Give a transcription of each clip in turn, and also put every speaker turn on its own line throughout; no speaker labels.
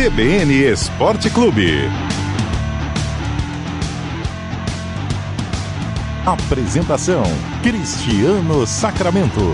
CBN Esporte Clube. Apresentação: Cristiano Sacramento.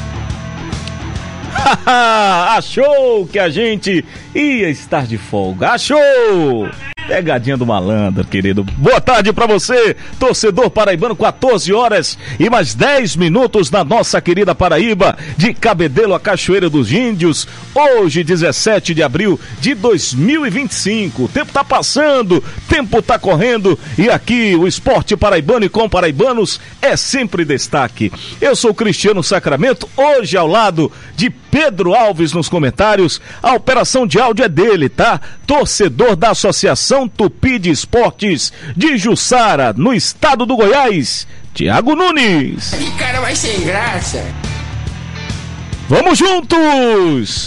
Achou que a gente ia estar de folga? Achou! Pegadinha do malandro, querido. Boa tarde pra você, torcedor paraibano. 14 horas e mais 10 minutos na nossa querida Paraíba, de Cabedelo a Cachoeira dos Índios. Hoje, 17 de abril de 2025. O tempo tá passando, tempo tá correndo, e aqui o esporte paraibano e com paraibanos é sempre destaque. Eu sou Cristiano Sacramento, hoje ao lado de Pedro Alves nos comentários. A operação de áudio é dele, tá? Torcedor da Associação Tupi de Esportes de Jussara, no estado do Goiás, Thiago Nunes.
Que cara mais sem graça.
Vamos juntos!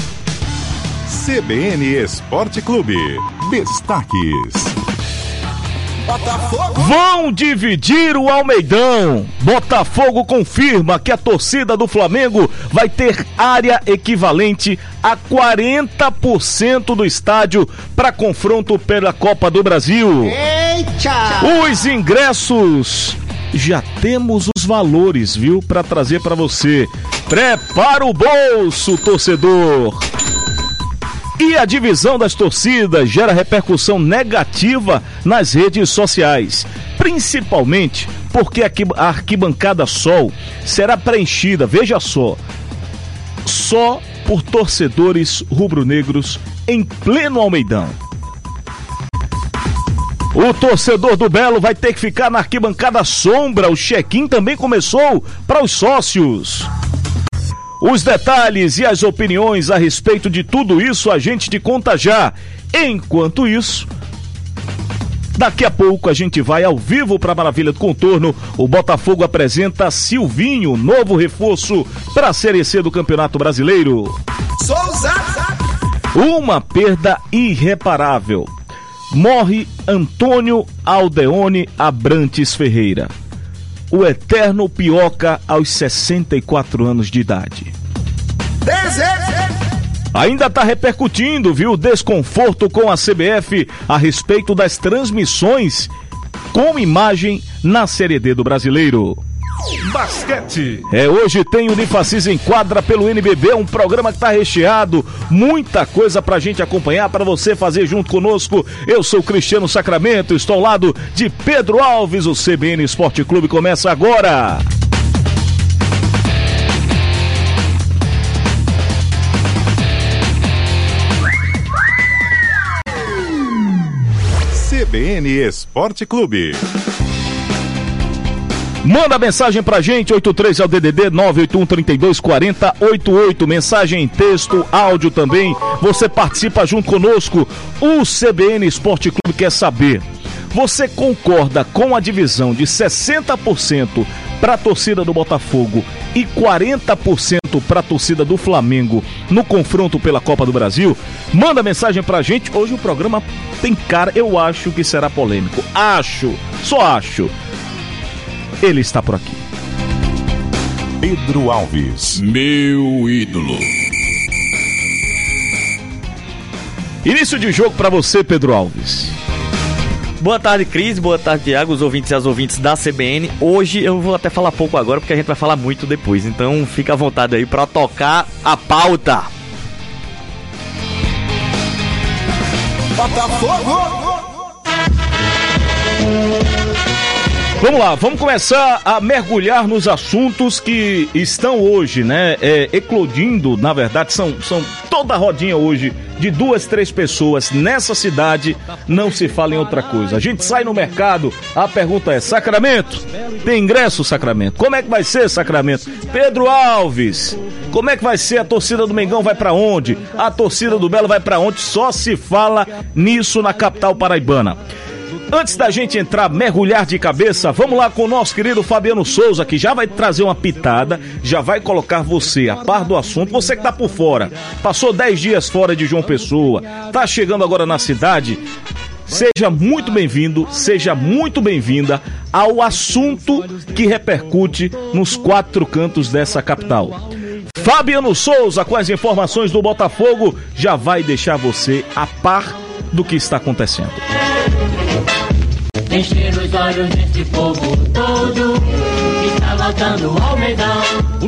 CBN Esporte Clube. Destaques.
Botafogo.
Vão dividir o Almeidão. Botafogo confirma que a torcida do Flamengo vai ter área equivalente a 40% do estádio para confronto pela Copa do Brasil.
Eita!
Os ingressos, já temos os valores, viu, para trazer para você. Prepara o bolso, torcedor. E a divisão das torcidas gera repercussão negativa nas redes sociais, principalmente porque a arquibancada Sol será preenchida, veja só por torcedores rubro-negros em pleno Almeidão. O torcedor do Belo vai ter que ficar na arquibancada sombra. O check-in também começou para os sócios. Os detalhes e as opiniões a respeito de tudo isso a gente te conta já. Enquanto isso, daqui a pouco a gente vai ao vivo para a Maravilha do Contorno. O Botafogo apresenta Silvinho, novo reforço para a Série C do Campeonato Brasileiro.
Souza!
Uma perda irreparável. Morre Antônio Aldeone Abrantes Ferreira, o eterno Pioca, aos 64 anos de idade. Ainda está repercutindo, viu, o desconforto com a CBF a respeito das transmissões com imagem na Série D do Brasileiro.
Basquete.
Hoje tem Unifacis em Quadra pelo NBB, um programa que está recheado, muita coisa pra gente acompanhar, para você fazer junto conosco. Eu sou Cristiano Sacramento, estou ao lado de Pedro Alves. O CBN Esporte Clube começa agora.
CBN Esporte Clube.
Manda mensagem pra gente, 83 é o DDD 981-3240-88. Mensagem em texto, áudio também. Você participa junto conosco. O CBN Esporte Clube quer saber: você concorda com a divisão de 60% para a torcida do Botafogo e 40% para a torcida do Flamengo no confronto pela Copa do Brasil? Manda mensagem pra gente. Hoje o programa tem cara, eu acho que será polêmico. Só acho. Ele está por aqui.
Pedro Alves.
Meu ídolo.
Início de jogo para você, Pedro Alves.
Boa tarde, Cris. Boa tarde, Thiago, os ouvintes e as ouvintes da CBN. Hoje eu vou até falar pouco agora, porque a gente vai falar muito depois. Então fica à vontade aí para tocar a pauta.
Botafogo!
Vamos lá, vamos começar a mergulhar nos assuntos que estão hoje, né, eclodindo. Na verdade, são toda a rodinha hoje de 2, 3 pessoas nessa cidade. Não se fala em outra coisa. A gente sai no mercado, a pergunta é: Sacramento, tem ingresso, Sacramento? Como é que vai ser, Sacramento? Pedro Alves, como é que vai ser? A torcida do Mengão vai pra onde? A torcida do Belo vai pra onde? Só se fala nisso na capital paraibana. Antes da gente entrar, mergulhar de cabeça, vamos lá com o nosso querido Fabiano Souza, que já vai trazer uma pitada, já vai colocar você a par do assunto. Você que tá por fora, passou 10 dias fora de João Pessoa, tá chegando agora na cidade, seja muito bem-vindo, seja muito bem-vinda ao assunto que repercute nos 4 cantos dessa capital. Fabiano Souza com as informações do Botafogo já vai deixar você a par do que está acontecendo.
Encher os olhos desse povo todo que está voltando ao Almeidão.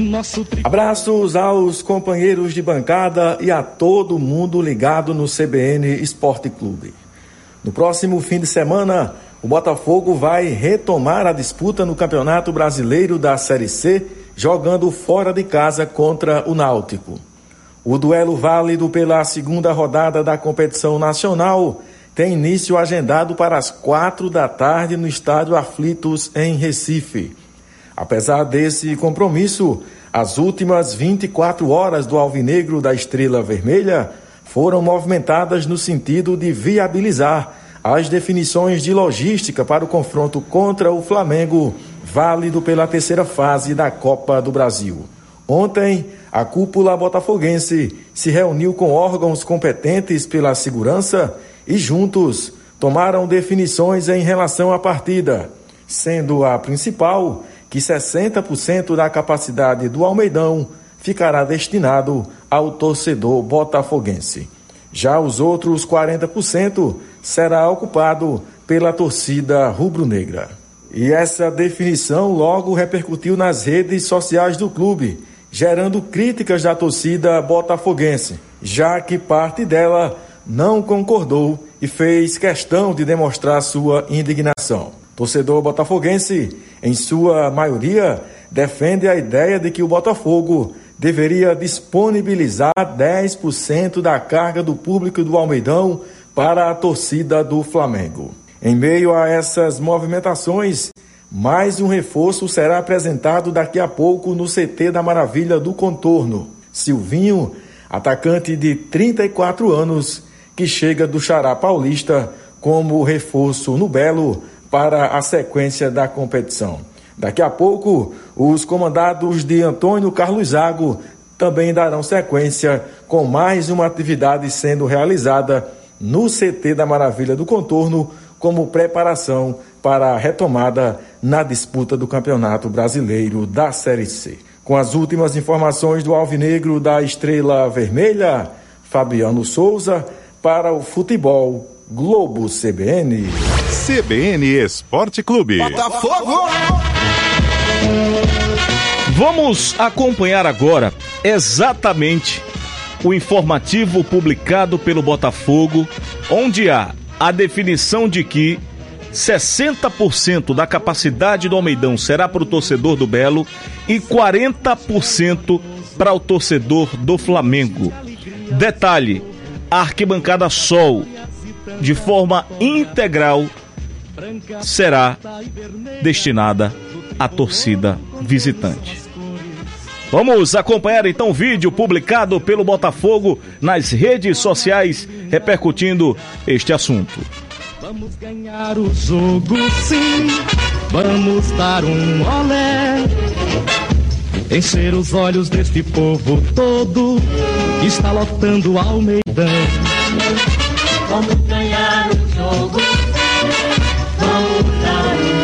Abraços aos companheiros de bancada e a todo mundo ligado no CBN Esporte Clube. No próximo fim de semana, o Botafogo vai retomar a disputa no Campeonato Brasileiro da Série C, jogando fora de casa contra o Náutico. O duelo válido pela segunda rodada da competição nacional tem início agendado para as 16h no Estádio Aflitos, em Recife. Apesar desse compromisso, as últimas 24 horas do Alvinegro da Estrela Vermelha foram movimentadas no sentido de viabilizar as definições de logística para o confronto contra o Flamengo, válido pela terceira fase da Copa do Brasil. Ontem, a cúpula botafoguense se reuniu com órgãos competentes pela segurança e juntos tomaram definições em relação à partida, sendo a principal que 60% da capacidade do Almeidão ficará destinado ao torcedor botafoguense. Já os outros 40% será ocupado pela torcida rubro-negra. E essa definição logo repercutiu nas redes sociais do clube, gerando críticas da torcida botafoguense, já que parte dela não concordou e fez questão de demonstrar sua indignação. Torcedor botafoguense, em sua maioria, defende a ideia de que o Botafogo deveria disponibilizar 10% da carga do público do Almeidão para a torcida do Flamengo. Em meio a essas movimentações, mais um reforço será apresentado daqui a pouco no CT da Maravilha do Contorno. Silvinho, atacante de 34 anos, que chega do Xará Paulista como reforço no Belo para a sequência da competição. Daqui a pouco, os comandados de Antônio Carlos Zago também darão sequência com mais uma atividade sendo realizada no CT da Maravilha do Contorno como preparação para a retomada na disputa do Campeonato Brasileiro da Série C. Com as últimas informações do Alvinegro da Estrela Vermelha, Fabiano Souza para o Futebol Globo CBN.
CBN Esporte Clube.
Botafogo!
Vamos acompanhar agora exatamente o informativo publicado pelo Botafogo, onde há a definição de que 60% da capacidade do Almeidão será para o torcedor do Belo e 40% para o torcedor do Flamengo. Detalhe, a arquibancada Sol, de forma integral, será destinada à torcida visitante. Vamos acompanhar então o vídeo publicado pelo Botafogo nas redes sociais repercutindo este assunto.
Vamos ganhar o jogo, sim, vamos dar um olé, encher os olhos deste povo todo que está lotando o Almeidão.
Vamos ganhar o jogo, vamos dar um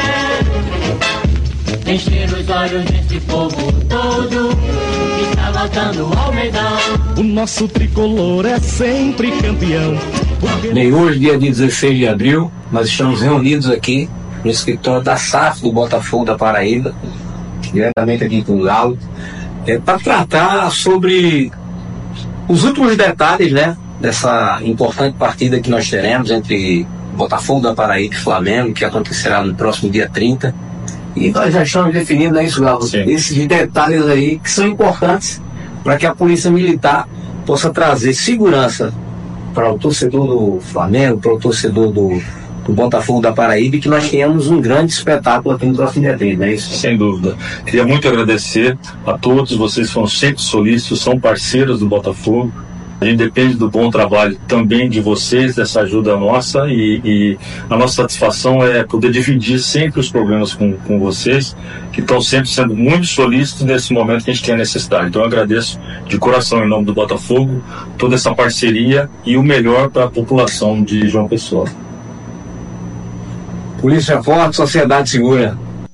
olé, encher os olhos desse povo todo que está voltando ao Almeidão.
O nosso tricolor é sempre campeão.
Bem, hoje, dia 16 de abril, nós estamos reunidos aqui no escritório da SAF do Botafogo da Paraíba, diretamente aqui com o Galo, para tratar sobre os últimos detalhes, né, dessa importante partida que nós teremos entre Botafogo da Paraíba e Flamengo, que acontecerá no próximo dia 30. E nós já estamos definindo, né, isso, Galo? Esses detalhes aí que são importantes para que a Polícia Militar possa trazer segurança para o torcedor do Flamengo, para o torcedor do Botafogo da Paraíba, e que nós tenhamos um grande espetáculo aqui no próximo dia 30, não é isso?
Sem dúvida. Queria muito agradecer a todos, vocês foram sempre solícitos, são parceiros do Botafogo. A gente depende do bom trabalho também de vocês, dessa ajuda nossa, e a nossa satisfação é poder dividir sempre os problemas com vocês, que estão sempre sendo muito solícitos nesse momento que a gente tem a necessidade. Então eu agradeço de coração, em nome do Botafogo, toda essa parceria e o melhor para a população de João Pessoa.
Polícia forte, sociedade segura.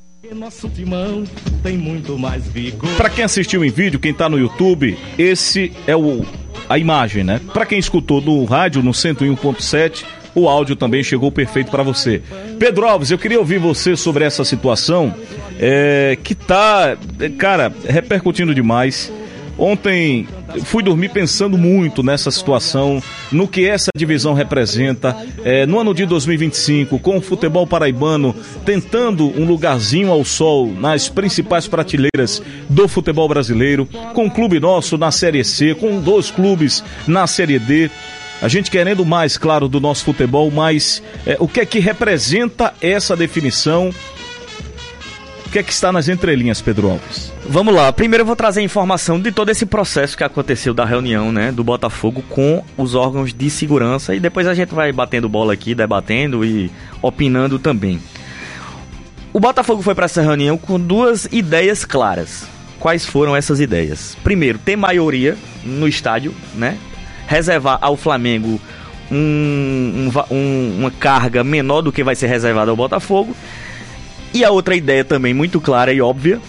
Nosso timão tem muito mais vigor.
Para quem assistiu em vídeo, quem tá no YouTube, esse é a imagem, né? Para quem escutou no rádio, no 101.7, o áudio também chegou perfeito para você. Pedro Alves, eu queria ouvir você sobre essa situação que tá, cara, repercutindo demais. Ontem fui dormir pensando muito nessa situação, no que essa divisão representa, no ano de 2025, com o futebol paraibano tentando um lugarzinho ao sol nas principais prateleiras do futebol brasileiro, com o clube nosso na Série C, com 2 clubes na Série D. A gente querendo mais, claro, do nosso futebol, mas o que é que representa essa definição? O que é que está nas entrelinhas, Pedro Alves?
Vamos lá, primeiro eu vou trazer informação de todo esse processo que aconteceu da reunião, né, do Botafogo com os órgãos de segurança, e depois a gente vai batendo bola aqui, debatendo e opinando também. O Botafogo foi para essa reunião com 2 ideias claras. Quais foram essas ideias? Primeiro, ter maioria no estádio, né, reservar ao Flamengo uma carga menor do que vai ser reservada ao Botafogo. E a outra ideia também muito clara e óbvia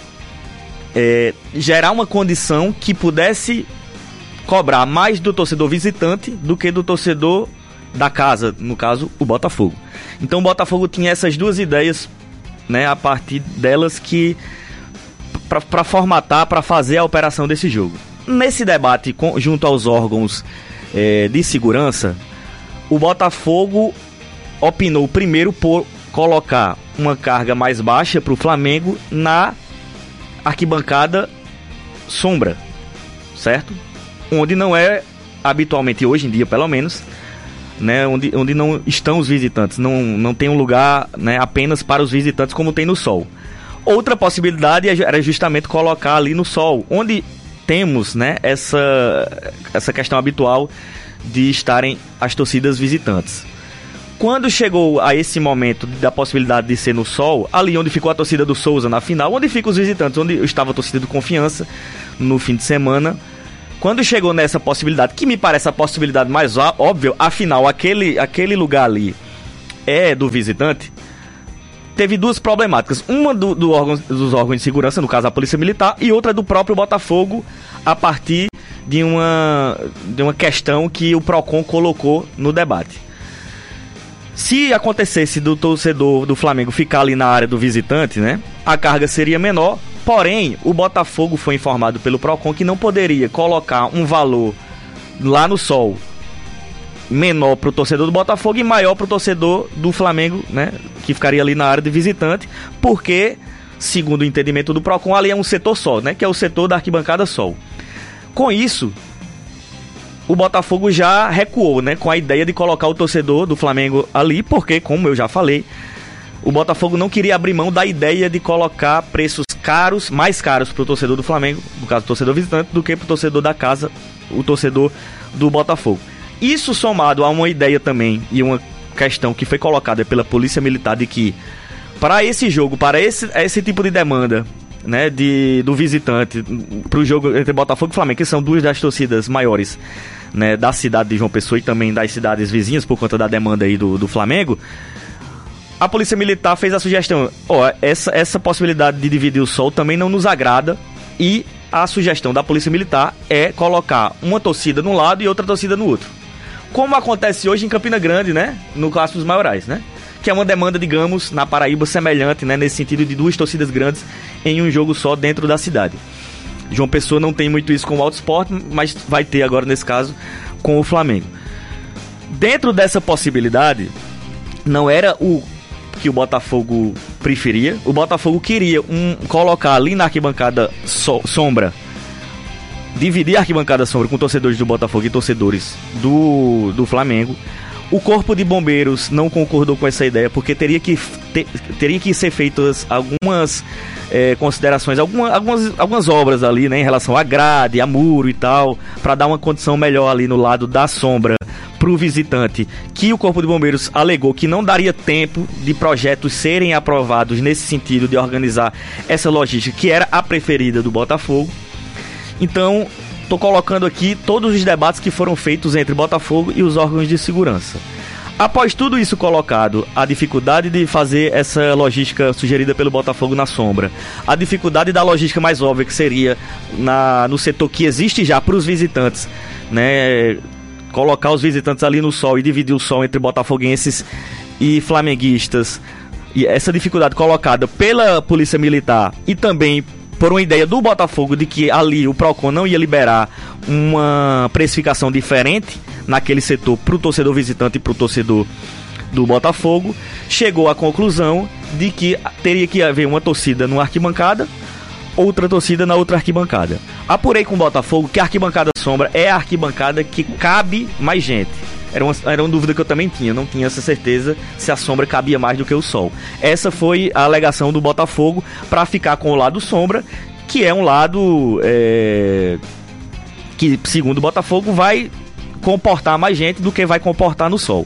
é gerar uma condição que pudesse cobrar mais do torcedor visitante do que do torcedor da casa, no caso o Botafogo. Então o Botafogo tinha essas 2 ideias, né, a partir delas que para formatar, para fazer a operação desse jogo. Nesse debate junto aos órgãos de segurança, o Botafogo opinou primeiro por colocar uma carga mais baixa para o Flamengo na arquibancada sombra, certo? Onde não é habitualmente, hoje em dia pelo menos, né, onde não estão os visitantes, não tem um lugar, né, apenas para os visitantes como tem no sol. Outra possibilidade era justamente colocar ali no sol, onde temos, né, essa questão habitual de estarem as torcidas visitantes. Quando chegou a esse momento da possibilidade de ser no sol, ali onde ficou a torcida do Souza na final, onde ficam os visitantes, onde estava a torcida do Confiança no fim de semana, quando chegou nessa possibilidade, que me parece a possibilidade mais óbvia, afinal, aquele lugar ali é do visitante, teve 2 problemáticas. Uma dos órgãos de segurança, no caso a Polícia Militar, e outra do próprio Botafogo, a partir de uma questão que o Procon colocou no debate. Se acontecesse do torcedor do Flamengo ficar ali na área do visitante, né, a carga seria menor, porém, o Botafogo foi informado pelo Procon que não poderia colocar um valor lá no sol menor para o torcedor do Botafogo e maior para o torcedor do Flamengo, né, que ficaria ali na área de visitante, porque, segundo o entendimento do Procon, ali é um setor só, né, que é o setor da arquibancada sol. Com isso, o Botafogo já recuou, né, com a ideia de colocar o torcedor do Flamengo ali, porque, como eu já falei, o Botafogo não queria abrir mão da ideia de colocar preços caros, mais caros para o torcedor do Flamengo, no caso o torcedor visitante, do que para o torcedor da casa, o torcedor do Botafogo. Isso somado a uma ideia também e uma questão que foi colocada pela Polícia Militar de que para esse jogo, para esse tipo de demanda, né, do visitante para o jogo entre Botafogo e Flamengo, que são 2 das torcidas maiores, né, da cidade de João Pessoa e também das cidades vizinhas por conta da demanda aí do Flamengo, a Polícia Militar fez a sugestão, essa possibilidade de dividir o sol também não nos agrada, e a sugestão da Polícia Militar é colocar uma torcida num lado e outra torcida no outro, como acontece hoje em Campina Grande, né, no Clássico dos Maiorais, né, que é uma demanda, digamos, na Paraíba semelhante, né, nesse sentido de 2 torcidas grandes em um jogo só dentro da cidade. João Pessoa não tem muito isso com o Auto Sport, mas vai ter agora nesse caso com o Flamengo. Dentro dessa possibilidade, não era o que o Botafogo preferia. O Botafogo queria colocar ali na arquibancada sombra, dividir a arquibancada sombra com torcedores do Botafogo e torcedores do Flamengo. O Corpo de Bombeiros não concordou com essa ideia, porque teria que ser feitas algumas considerações, algumas obras ali, né, em relação à grade, a muro e tal, para dar uma condição melhor ali no lado da sombra para o visitante, que o Corpo de Bombeiros alegou que não daria tempo de projetos serem aprovados nesse sentido de organizar essa logística, que era a preferida do Botafogo. Então, estou colocando aqui todos os debates que foram feitos entre Botafogo e os órgãos de segurança. Após tudo isso colocado, a dificuldade de fazer essa logística sugerida pelo Botafogo na sombra, a dificuldade da logística mais óbvia que seria no setor que existe já para os visitantes, né, colocar os visitantes ali no sol e dividir o sol entre botafoguenses e flamenguistas, e essa dificuldade colocada pela Polícia Militar e também por uma ideia do Botafogo de que ali o Procon não ia liberar uma precificação diferente naquele setor para o torcedor visitante e para o torcedor do Botafogo, chegou à conclusão de que teria que haver uma torcida numa arquibancada, outra torcida na outra arquibancada. Apurei com o Botafogo que a arquibancada sombra é a arquibancada que cabe mais gente. Era uma dúvida que eu também tinha, não tinha essa certeza se a sombra cabia mais do que o sol. Essa foi a alegação do Botafogo para ficar com o lado sombra, que é um lado que, segundo o Botafogo, vai comportar mais gente do que vai comportar no sol.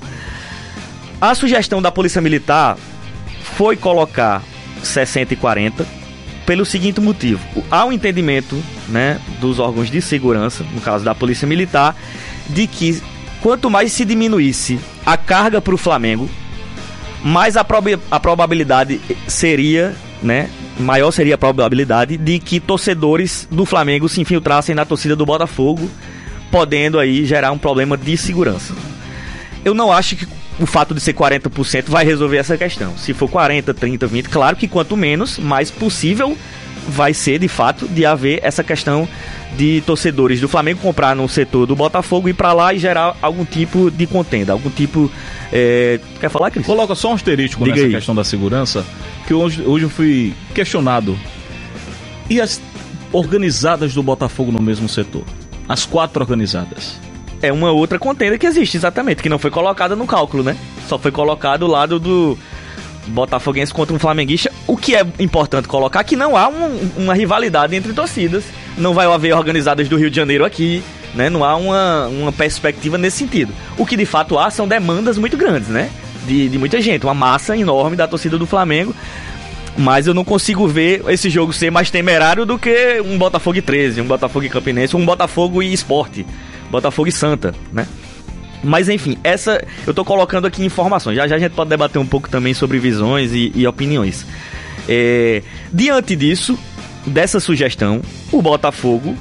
A sugestão da Polícia Militar foi colocar 60 e 40 pelo seguinte motivo: há um entendimento, né, dos órgãos de segurança, no caso da Polícia Militar, de que quanto mais se diminuísse a carga para o Flamengo, mais a probabilidade seria, né, maior seria a probabilidade de que torcedores do Flamengo se infiltrassem na torcida do Botafogo, podendo aí gerar um problema de segurança. Eu não acho que o fato de ser 40% vai resolver essa questão. Se for 40, 30, 20, claro que quanto menos, mais possível vai ser, de fato, de haver essa questão de torcedores do Flamengo comprar no setor do Botafogo, ir pra lá e gerar algum tipo de contenda, algum tipo... Quer falar, Cris?
Coloca só um asterisco nessa questão da segurança, que hoje eu fui questionado. E as organizadas do Botafogo no mesmo setor? As 4 organizadas?
É uma outra contenda que existe, exatamente, que não foi colocada no cálculo, né? Só foi colocado o lado do botafoguense contra um flamenguista. O que é importante colocar é que não há uma rivalidade entre torcidas. Não vai haver organizadas do Rio de Janeiro aqui, né? Não há uma perspectiva nesse sentido. O que de fato há são demandas muito grandes, né? De muita gente, uma massa enorme da torcida do Flamengo. Mas eu não consigo ver esse jogo ser mais temerário do que um Botafogo e 13, um Botafogo e Campinense, um Botafogo e Sport, Botafogo e Santa, né? Mas enfim, eu tô colocando aqui informações. Já a gente pode debater um pouco também sobre visões e opiniões. Diante disso, dessa sugestão, o Botafogo,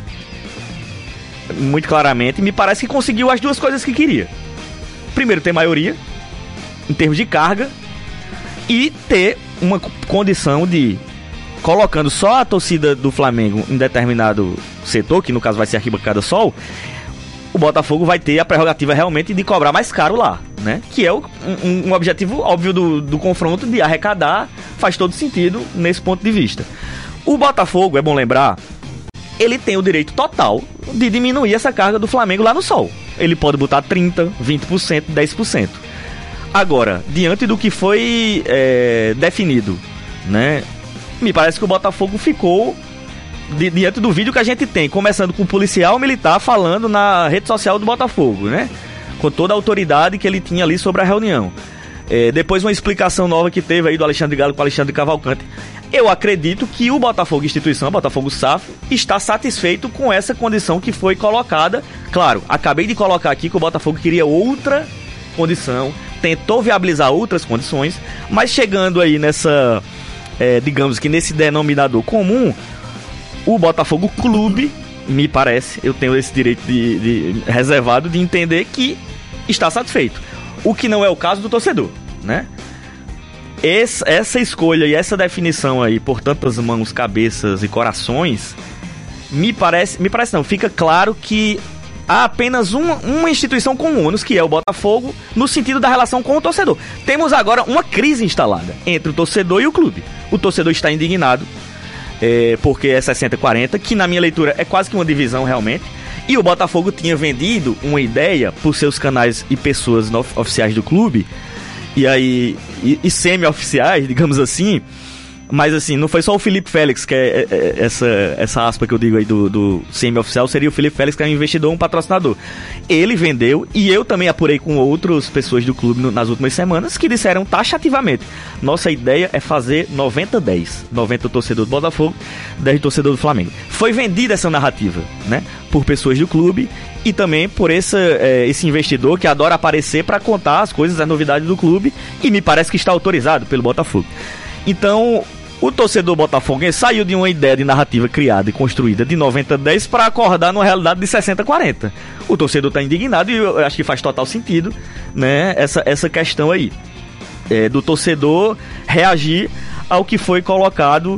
muito claramente, me parece que conseguiu as duas coisas que queria. Primeiro, ter maioria, em termos de carga, e ter uma condição de, colocando só a torcida do Flamengo em determinado setor, que no caso vai ser a arquibancada Sol, o Botafogo vai ter a prerrogativa realmente de cobrar mais caro lá, né? Que é um objetivo óbvio do confronto, de arrecadar, faz todo sentido nesse ponto de vista. O Botafogo, é bom lembrar, ele tem o direito total de diminuir essa carga do Flamengo lá no Sol. Ele pode botar 30%, 20%, 10%. Agora, diante do que foi definido, né? Me parece que o Botafogo ficou... diante do vídeo que a gente tem, começando com o policial militar falando na rede social do Botafogo, né? Com toda a autoridade que ele tinha ali sobre a reunião. Depois uma explicação nova que teve aí do Alexandre Galo com o Alexandre Cavalcante. Eu acredito que o Botafogo Instituição, o Botafogo SAF, está satisfeito com essa condição que foi colocada. Claro, acabei de colocar aqui que o Botafogo queria outra condição, tentou viabilizar outras condições, mas chegando aí nessa, digamos que nesse denominador comum, o Botafogo Clube, me parece, eu tenho esse direito reservado de entender que está satisfeito. O que não é o caso do torcedor, né? Essa escolha e essa definição aí por tantas mãos, cabeças e corações, me parece não, fica claro que há apenas uma instituição com ônus, que é o Botafogo, no sentido da relação com o torcedor. Temos agora uma crise instalada entre o torcedor e o clube. O torcedor está indignado, porque é 60-40, que na minha leitura é quase que uma divisão realmente, e o Botafogo tinha vendido uma ideia por seus canais e pessoas oficiais do clube, e semi-oficiais, digamos assim, Mas assim, não foi só o Felipe Félix, que é essa aspa que eu digo aí do semi-oficial, seria o Felipe Félix, que é um investidor, um patrocinador. Ele vendeu, e eu também apurei com outras pessoas do clube nas últimas semanas, que disseram taxativamente: nossa ideia é fazer 90-10. 90 torcedor do Botafogo, 10 torcedor do Flamengo. Foi vendida essa narrativa, né? Por pessoas do clube e também por esse investidor que adora aparecer para contar as coisas, as novidades do clube, e me parece que está autorizado pelo Botafogo. Então, o torcedor botafoguense saiu de uma ideia de narrativa criada e construída de 90-10 para acordar numa realidade de 60-40. O torcedor está indignado e eu acho que faz total sentido, né, essa questão aí, do torcedor reagir ao que foi colocado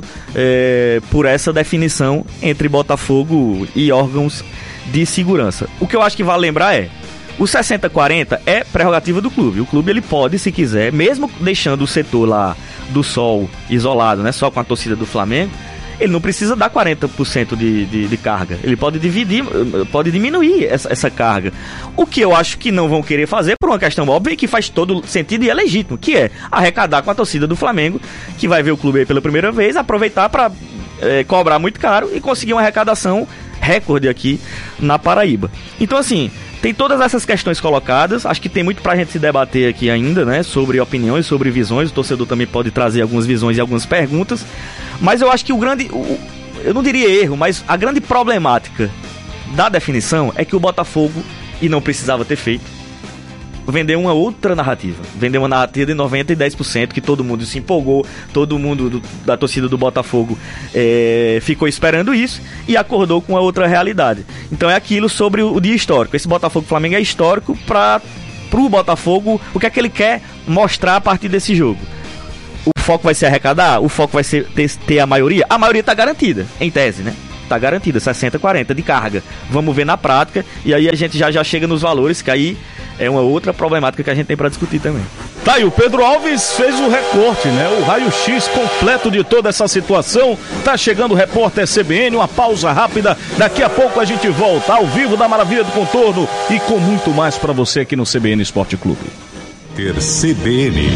por essa definição entre Botafogo e órgãos de segurança. O que eu acho que vale lembrar o 60-40 é prerrogativa do clube. O clube ele pode, se quiser, mesmo deixando o setor lá do Sol isolado, né, só com a torcida do Flamengo, ele não precisa dar 40% de carga. Ele pode dividir, pode diminuir essa carga. O que eu acho que não vão querer fazer, por uma questão óbvia e que faz todo sentido e é legítimo, que é arrecadar com a torcida do Flamengo, que vai ver o clube aí pela primeira vez, aproveitar para cobrar muito caro e conseguir uma arrecadação recorde aqui na Paraíba. Então, assim, tem todas essas questões colocadas. Acho que tem muito pra gente se debater aqui ainda, né? Sobre opiniões, sobre visões. O torcedor também pode trazer algumas visões e algumas perguntas. Mas eu acho que eu não diria erro, mas a grande problemática da definição é que o Botafogo, e não precisava ter feito, vendeu uma outra narrativa. Vendeu uma narrativa de 90% e 10%, que todo mundo se empolgou, todo mundo da torcida do Botafogo ficou esperando isso e acordou com a outra realidade. Então é aquilo sobre o dia histórico. Esse Botafogo-Flamengo é histórico pro Botafogo. O que é que ele quer mostrar a partir desse jogo? O foco vai ser arrecadar? O foco vai ser ter a maioria? A maioria tá garantida, em tese, né? Tá garantida, 60-40 de carga. Vamos ver na prática, e aí a gente já chega nos valores, que aí é uma outra problemática que a gente tem para discutir também.
Tá, e o Pedro Alves fez o recorte, né? O raio-x completo de toda essa situação. Tá chegando o repórter CBN, uma pausa rápida. Daqui a pouco a gente volta ao vivo da Maravilha do Contorno e com muito mais para você aqui no CBN Esporte Clube.
Ter CBN.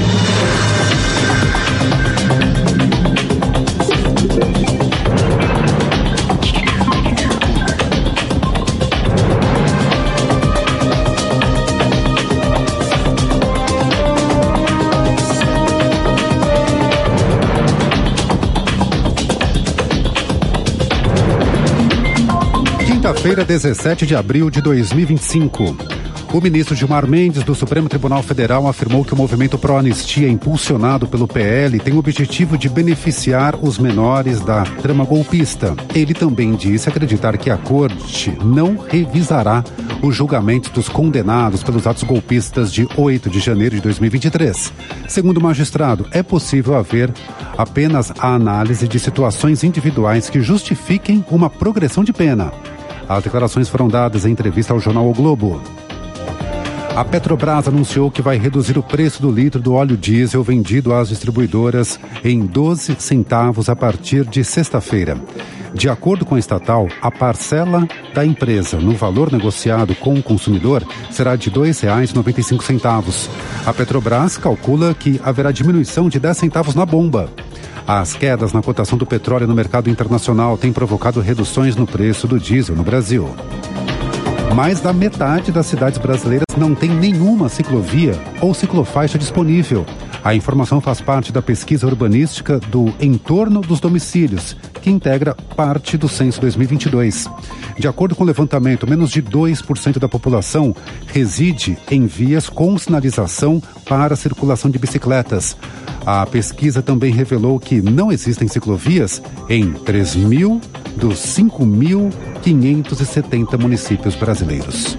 Quinta-feira, 17 de abril de 2025. O ministro Gilmar Mendes, do Supremo Tribunal Federal, afirmou que o movimento pró-anistia impulsionado pelo PL tem o objetivo de beneficiar os menores da trama golpista. Ele também disse acreditar que a corte não revisará os julgamentos dos condenados pelos atos golpistas de 8 de janeiro de 2023. Segundo o magistrado, é possível haver apenas a análise de situações individuais que justifiquem uma progressão de pena. As declarações foram dadas em entrevista ao jornal O Globo. A Petrobras anunciou que vai reduzir o preço do litro do óleo diesel vendido às distribuidoras em 12 centavos a partir de sexta-feira. De acordo com a estatal, a parcela da empresa no valor negociado com o consumidor será de R$ 2,95. A Petrobras calcula que haverá diminuição de 10 centavos na bomba. As quedas na cotação do petróleo no mercado internacional têm provocado reduções no preço do diesel no Brasil. Mais da metade das cidades brasileiras não tem nenhuma ciclovia ou ciclofaixa disponível. A informação faz parte da pesquisa urbanística do Entorno dos Domicílios, que integra parte do Censo 2022. De acordo com o levantamento, menos de 2% da população reside em vias com sinalização para a circulação de bicicletas. A pesquisa também revelou que não existem ciclovias em 3.000 dos 5.570 municípios brasileiros.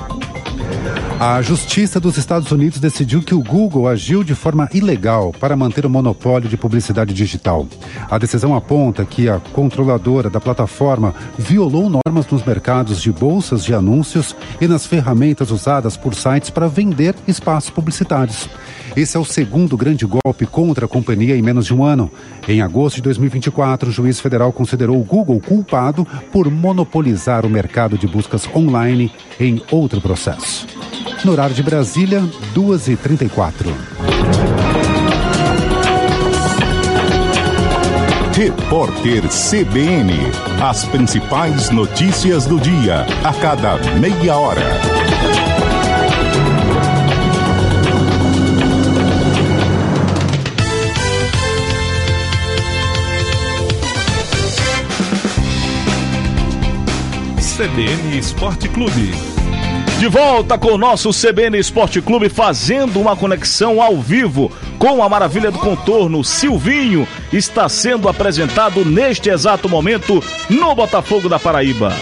A Justiça dos Estados Unidos decidiu que o Google agiu de forma ilegal para manter o monopólio de publicidade digital. A decisão aponta que a controladora da plataforma violou normas nos mercados de bolsas de anúncios e nas ferramentas usadas por sites para vender espaços publicitários. Esse é o segundo grande golpe contra a companhia em menos de um ano. Em agosto de 2024, o juiz federal considerou o Google culpado por monopolizar o mercado de buscas online em outro processo. No horário de Brasília, 2h34.
Repórter CBN. As principais notícias do dia, a cada meia hora.
CBN Esporte Clube. De volta com o nosso CBN Esporte Clube, fazendo uma conexão ao vivo com a maravilha do contorno. Silvinho está sendo apresentado neste exato momento no Botafogo da Paraíba.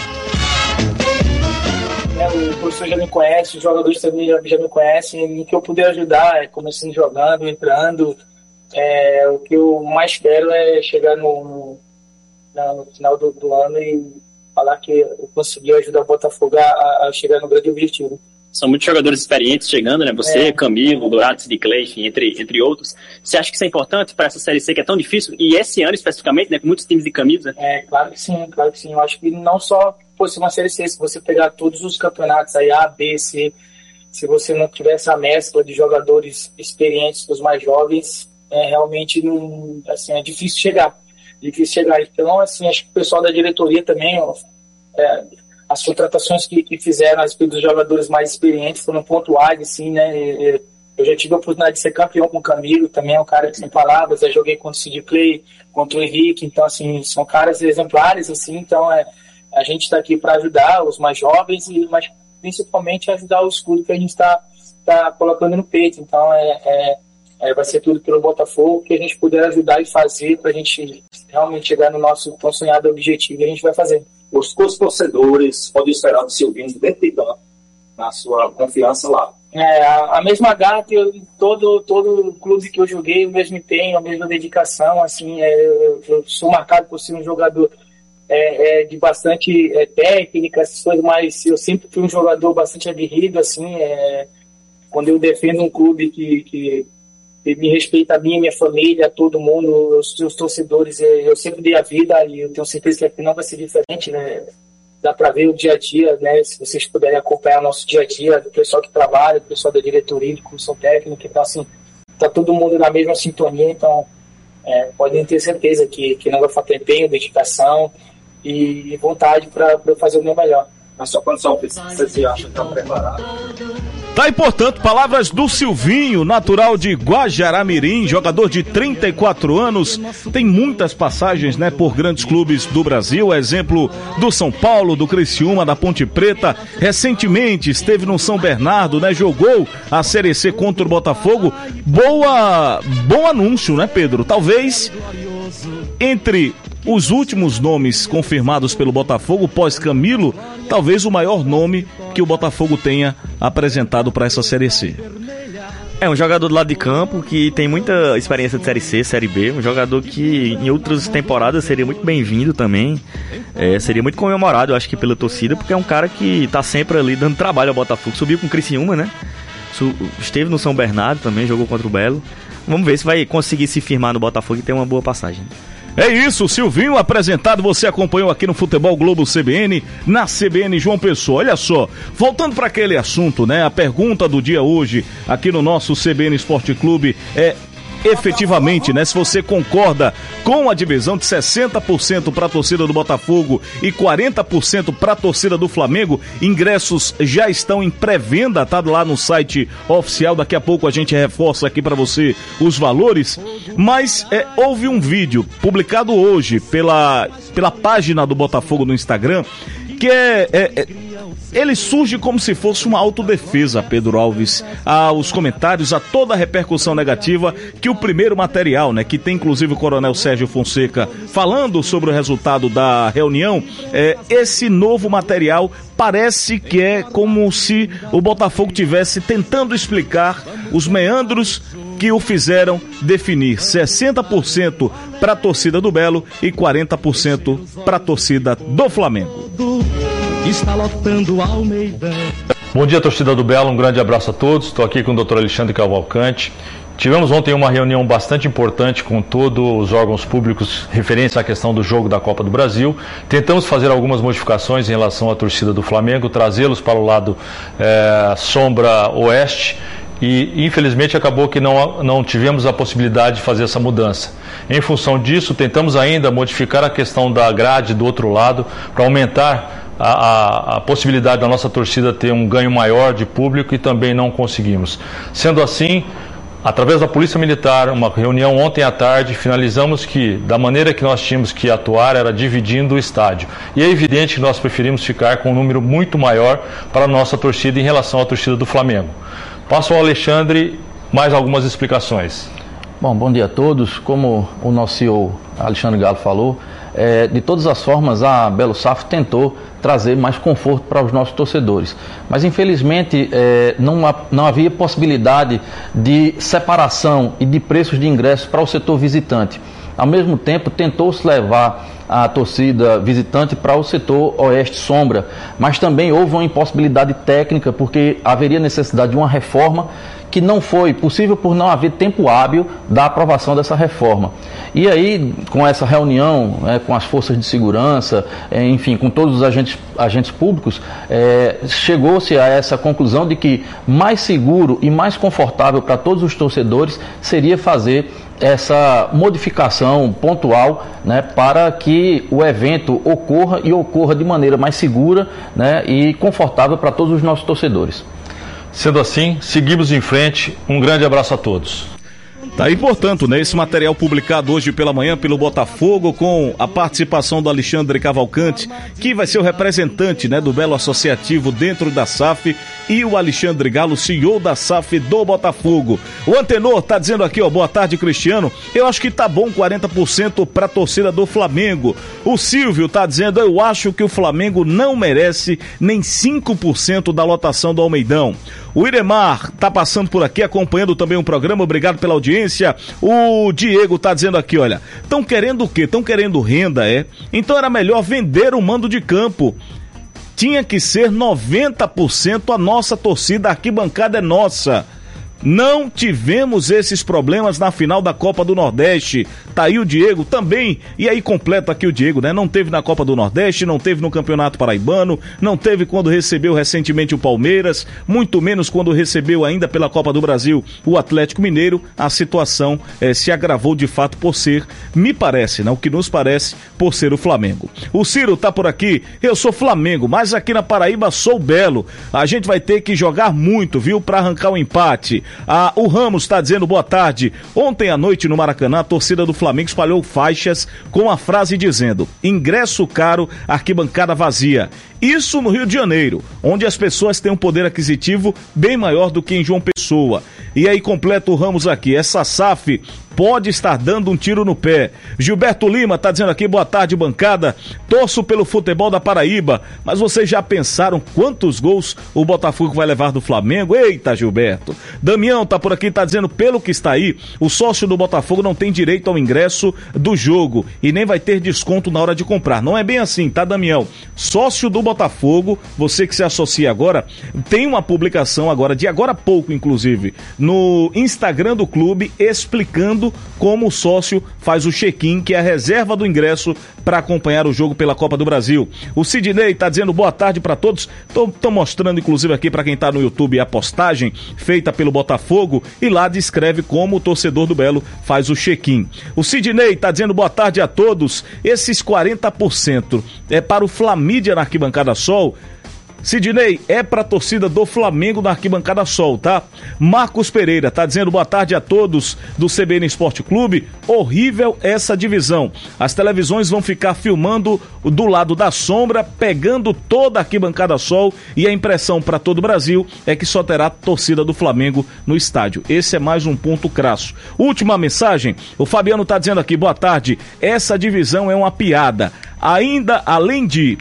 O professor já me conhece, os jogadores também já me conhecem, e o que eu puder ajudar, começando jogando, entrando, o que eu mais quero é chegar no final do ano e falar que eu consegui ajudar o Botafogo a chegar no grande objetivo.
São muitos jogadores experientes chegando, né? Você, Camilo, Dourado, Sid Clay, enfim, entre outros. Você acha que isso é importante para essa Série C que é tão difícil? E esse ano especificamente, né? Com muitos times de camisa?
Claro que sim, claro que sim. Eu acho que não só fosse uma Série C, se você pegar todos os campeonatos aí, A, B, C, se você não tiver essa mescla de jogadores experientes dos mais jovens, realmente é difícil chegar. Então, assim, acho que o pessoal da diretoria também, as contratações que fizeram a respeito dos jogadores mais experientes foram pontuais, assim, né? Eu já tive a oportunidade de ser campeão com o Camilo, também é um cara que sem palavras, eu joguei contra o Sid Clay, contra o Henrique, então, assim, são caras exemplares, assim, então a gente está aqui para ajudar os mais jovens, mas principalmente ajudar o escudo que a gente está colocando no peito, então vai ser tudo pelo Botafogo, que a gente puder ajudar e fazer para a gente realmente chegar no nosso tão sonhado objetivo, e a gente vai fazer.
Os torcedores podem esperar do Silvinho dentro de campo, na sua confiança lá.
A mesma garra que todo clube que eu joguei, o mesmo empenho, a mesma dedicação, assim, eu sou marcado por ser um jogador de bastante técnica, essas coisas, mas eu sempre fui um jogador bastante aguerrido, assim, quando eu defendo um clube que me respeita a mim, minha família, todo mundo, os torcedores, eu sempre dei a vida e eu tenho certeza que aqui não vai ser diferente, né? Dá para ver o dia a dia, né? Se vocês puderem acompanhar o nosso dia a dia, do pessoal que trabalha, do pessoal da diretoria, de comissão técnica, então assim, tá todo mundo na mesma sintonia, então podem ter certeza que não vai faltar empenho, dedicação e vontade para eu fazer o meu melhor.
Na sua condição, você acha que está preparado?
Tá aí, portanto, palavras do Silvinho, natural de Guajará-Mirim, jogador de 34 anos, tem muitas passagens, né, por grandes clubes do Brasil, exemplo do São Paulo, do Criciúma, da Ponte Preta, recentemente esteve no São Bernardo, né, jogou a Série C contra o Botafogo, bom anúncio, né, Pedro? Talvez entre os últimos nomes confirmados pelo Botafogo, pós-Camilo, talvez o maior nome que o Botafogo tenha apresentado para essa Série C.
É um jogador do lado de campo que tem muita experiência de Série C, Série B, um jogador que em outras temporadas seria muito bem-vindo também, seria muito comemorado, eu acho que pela torcida, porque é um cara que tá sempre ali dando trabalho ao Botafogo, subiu com o Criciúma, né? Esteve no São Bernardo também, jogou contra o Belo. Vamos ver se vai conseguir se firmar no Botafogo e ter uma boa passagem.
É isso, Silvinho apresentado, você acompanhou aqui no Futebol Globo CBN, na CBN João Pessoa. Olha só, voltando para aquele assunto, né? A pergunta do dia hoje, aqui no nosso CBN Esporte Clube, efetivamente, né, se você concorda com a divisão de 60% para a torcida do Botafogo e 40% para a torcida do Flamengo, ingressos já estão em pré-venda, tá lá no site oficial, daqui a pouco a gente reforça aqui para você os valores, mas houve um vídeo publicado hoje pela página do Botafogo no Instagram, que ele surge como se fosse uma autodefesa, Pedro Alves, aos comentários, a toda a repercussão negativa que o primeiro material, né, que tem inclusive o Coronel Sérgio Fonseca falando sobre o resultado da reunião, esse novo material parece que é como se o Botafogo tivesse tentando explicar os meandros que o fizeram definir 60% para a torcida do Belo e 40% para a torcida do Flamengo.
Está lotando Almeida.
Bom dia, torcida do Belo, um grande abraço a todos. Estou aqui com o Dr. Alexandre Cavalcante. Tivemos ontem uma reunião bastante importante com todos os órgãos públicos referentes à questão do jogo da Copa do Brasil. Tentamos fazer algumas modificações em relação à torcida do Flamengo, trazê-los para o lado sombra oeste, E infelizmente acabou que não tivemos a possibilidade de fazer essa mudança. Em função disso, tentamos ainda modificar a questão da grade do outro lado para aumentar a possibilidade da nossa torcida ter um ganho maior de público, e também não conseguimos. Sendo assim, através da Polícia Militar, uma reunião ontem à tarde, finalizamos que, da maneira que nós tínhamos que atuar, era dividindo o estádio. E é evidente que nós preferimos ficar com um número muito maior para a nossa torcida em relação à torcida do Flamengo. Passo ao Alexandre mais algumas explicações.
Bom dia a todos. Como o nosso CEO Alexandre Galo falou, de todas as formas a Belo Safo tentou trazer mais conforto para os nossos torcedores. Mas infelizmente não havia possibilidade de separação e de preços de ingressos para o setor visitante. Ao mesmo tempo, tentou-se levar a torcida visitante para o setor oeste sombra, mas também houve uma impossibilidade técnica, porque haveria necessidade de uma reforma que não foi possível por não haver tempo hábil da aprovação dessa reforma. E aí, com essa reunião, com as forças de segurança, enfim, com todos os agentes públicos, chegou-se a essa conclusão de que mais seguro e mais confortável para todos os torcedores seria fazer essa modificação pontual, para que o evento ocorra de maneira mais segura, e confortável para todos os nossos torcedores.
Sendo assim, seguimos em frente. Um grande abraço a todos.
Tá aí, portanto, esse material publicado hoje pela manhã pelo Botafogo, com a participação do Alexandre Cavalcante, que vai ser o representante, do Belo Associativo dentro da SAF, e o Alexandre Galo, CEO da SAF do Botafogo. O Antenor tá dizendo aqui, boa tarde, Cristiano. Eu acho que tá bom 40% pra torcida do Flamengo. O Silvio tá dizendo, eu acho que o Flamengo não merece nem 5% da lotação do Almeidão. O Iremar tá passando por aqui, acompanhando também o programa, obrigado pela audiência. O Diego tá dizendo aqui, olha, estão querendo o quê? Estão querendo renda, Então era melhor vender o mando de campo. Tinha que ser 90% a nossa torcida, a arquibancada é nossa. Não tivemos esses problemas na final da Copa do Nordeste. Tá aí o Diego também. E aí completa aqui o Diego, Não teve na Copa do Nordeste, não teve no Campeonato Paraibano, não teve quando recebeu recentemente o Palmeiras, muito menos quando recebeu ainda pela Copa do Brasil o Atlético Mineiro. A situação se agravou de fato por ser, me parece, o que nos parece, por ser o Flamengo. O Ciro tá por aqui. Eu sou Flamengo, mas aqui na Paraíba sou Belo. A gente vai ter que jogar muito, viu, pra arrancar o empate. O Ramos está dizendo boa tarde. Ontem à noite no Maracanã, a torcida do Flamengo espalhou faixas com a frase dizendo: ingresso caro, arquibancada vazia. Isso no Rio de Janeiro, onde as pessoas têm um poder aquisitivo bem maior do que em João Pessoa. E aí completa o Ramos aqui, essa SAF pode estar dando um tiro no pé. Gilberto Lima tá dizendo aqui, boa tarde, bancada. Torço pelo futebol da Paraíba, mas vocês já pensaram quantos gols o Botafogo vai levar do Flamengo? Eita, Gilberto. Damião tá por aqui, tá dizendo, pelo que está aí, o sócio do Botafogo não tem direito ao ingresso do jogo e nem vai ter desconto na hora de comprar. Não é bem assim, tá, Damião? Sócio do Botafogo, você que se associa agora, tem uma publicação agora, de agora a pouco, inclusive, no Instagram do clube, explicando como o sócio faz o check-in, que é a reserva do ingresso para acompanhar o jogo pela Copa do Brasil. O Sidney tá dizendo boa tarde para todos. Tô mostrando inclusive aqui para quem tá no YouTube a postagem feita pelo Botafogo e lá descreve como o torcedor do Belo faz o check-in. O Sidney tá dizendo boa tarde a todos. Esses 40% é para o Flamídia na Arquibancada Sol. Sidney, é pra torcida do Flamengo na Arquibancada Sol, tá? Marcos Pereira tá dizendo boa tarde a todos do CBN Esporte Clube. Horrível essa divisão. As televisões vão ficar filmando do lado da sombra, pegando toda a Arquibancada Sol, e a impressão para todo o Brasil é que só terá torcida do Flamengo no estádio. Esse é mais um ponto crasso. Última mensagem, o Fabiano tá dizendo aqui, boa tarde, essa divisão é uma piada. Ainda, além de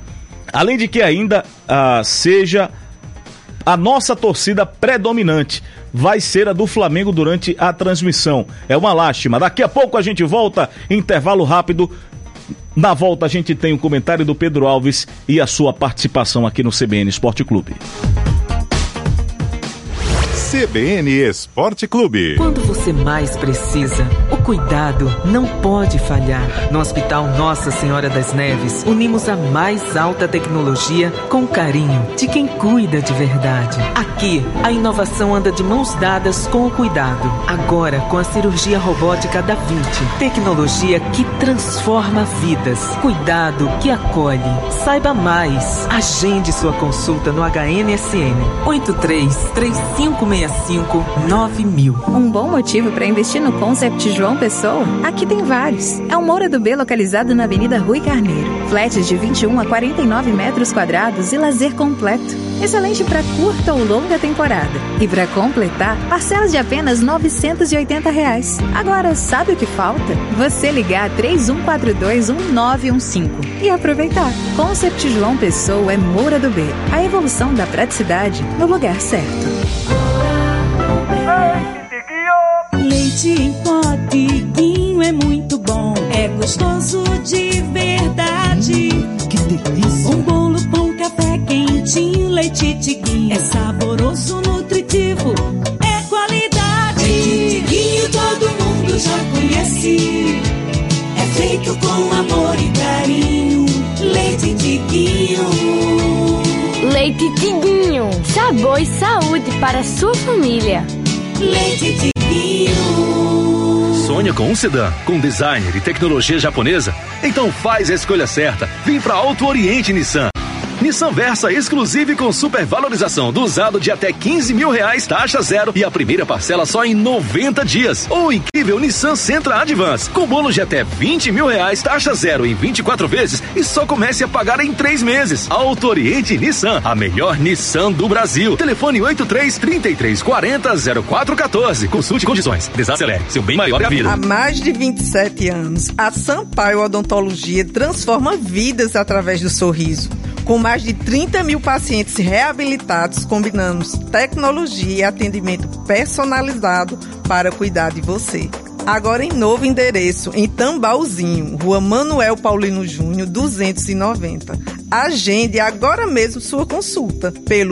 que ainda seja a nossa torcida predominante, vai ser a do Flamengo durante a transmissão. É uma lástima. Daqui a pouco a gente volta, intervalo rápido. Na volta a gente tem um comentário do Pedro Alves e a sua participação aqui no CBN Esporte Clube.
CBN Esporte Clube.
Quando você mais precisa, o cuidado não pode falhar. No Hospital Nossa Senhora das Neves, unimos a mais alta tecnologia com o carinho de quem cuida de verdade. Aqui, a inovação anda de mãos dadas com o cuidado. Agora, com a cirurgia robótica da 20. Tecnologia que transforma vidas. Cuidado que acolhe. Saiba mais. Agende sua consulta no HNSN 83-3565-9000.
Um bom motivo para investir no Concept João Pessoa? Aqui tem vários. É o Moura do B localizado na Avenida Rui Carneiro. Flats de 21 a 49 metros quadrados e lazer completo. Excelente para curta ou longa temporada. E para completar, parcelas de apenas R$ 980. Agora, sabe o que falta? Você ligar 31421915 e aproveitar. Concept João Pessoa é Moura do B. A evolução da praticidade no lugar certo.
Leite em pó Tiguinho é muito bom. É gostoso de verdade. Que delícia! Um bolo, pão, café quentinho, leite Tiguinho. É saboroso, nutritivo, é qualidade. Leite Tiguinho todo mundo já conhece. É feito com amor e carinho. Leite Tiguinho.
Leite Tiguinho. Sabor e saúde para a sua família.
Leite Tiguinho.
Sonha com um sedã, com designer e tecnologia japonesa? Então faz a escolha certa. Vem pra Auto Oriente Nissan. Nissan Versa exclusive com supervalorização do usado de até R$15 mil, taxa zero e a primeira parcela só em 90 dias. Ou incrível Nissan Sentra Advance, com bônus de até R$20 mil, taxa zero em 24 vezes e só comece a pagar em 3 meses. Auto Oriente Nissan, a melhor Nissan do Brasil. Telefone 83-3340-0414. Consulte condições. Desacelere, seu bem maior é a vida.
Há mais de 27 anos, a Sampaio Odontologia transforma vidas através do sorriso. Com mais de 30 mil pacientes reabilitados, combinamos tecnologia e atendimento personalizado para cuidar de você. Agora em novo endereço, em Tambalzinho, Rua Manuel Paulino Júnior, 290. Agende agora mesmo sua consulta pelo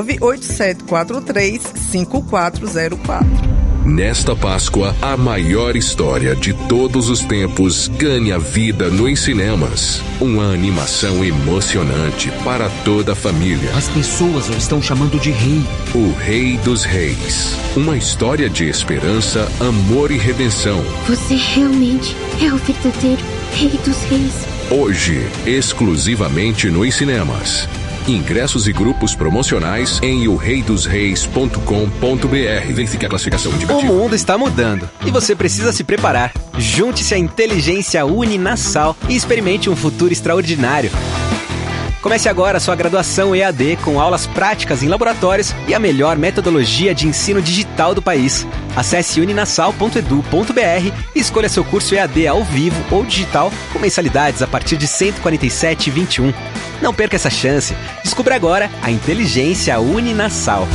98743-5404.
Nesta Páscoa, a maior história de todos os tempos ganha vida nos cinemas. Uma animação emocionante para toda a família.
As pessoas o estão chamando de rei.
O Rei dos Reis. Uma história de esperança, amor e redenção.
Você realmente é o verdadeiro Rei dos Reis.
Hoje, exclusivamente nos cinemas. Ingressos e grupos promocionais em oreidosreis.com.br. Verifique a classificação indicativa.
O mundo está mudando e você precisa se preparar. Junte-se à Inteligência Uninasal e experimente um futuro extraordinário. Comece agora a sua graduação EAD com aulas práticas em laboratórios e a melhor metodologia de ensino digital do país. Acesse uninasal.edu.br e escolha seu curso EAD ao vivo ou digital com mensalidades a partir de R$ 147,21. Não perca essa chance. Descubra agora a Inteligência Uninasal.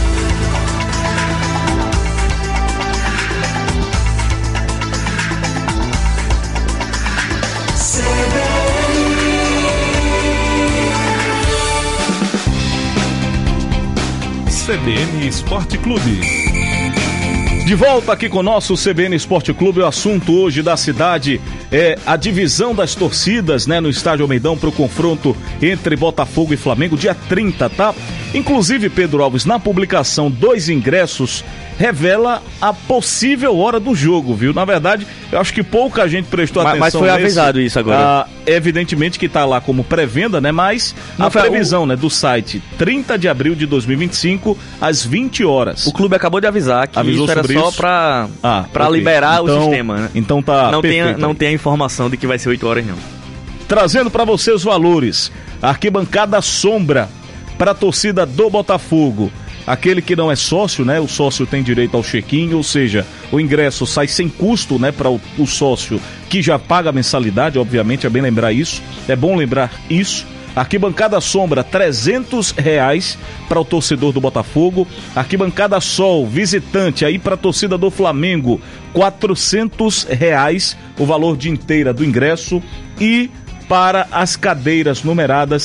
CBN Esporte Clube.
De volta aqui com o nosso CBN Esporte Clube. O assunto hoje da cidade é a divisão das torcidas, né, no Estádio Almeidão para o confronto entre Botafogo e Flamengo, dia 30, tá? Inclusive, Pedro Alves, na publicação dos ingressos, revela a possível hora do jogo, viu? Na verdade, eu acho que pouca gente prestou atenção.
Mas foi avisado isso agora.
Evidentemente que tá lá como pré-venda, né? Mas não, a previsão, né, do site, 30 de abril de 2025, às 20 horas.
O clube acabou de avisar que
avisou
isso era só
isso?
pra
okay.
liberar
então,
o sistema, né?
Então tá
não tem a informação de que vai ser 8 horas, não.
Trazendo pra você os valores. Arquibancada Sombra para a torcida do Botafogo. Aquele que não é sócio, né? O sócio tem direito ao check-in, ou seja, o ingresso sai sem custo, né? Para o sócio que já paga a mensalidade, obviamente, é bem lembrar isso. É bom lembrar isso. Arquibancada Sombra, R$300 para o torcedor do Botafogo. Arquibancada Sol, visitante, aí para a torcida do Flamengo, R$400 o valor de inteira do ingresso. E para as cadeiras numeradas,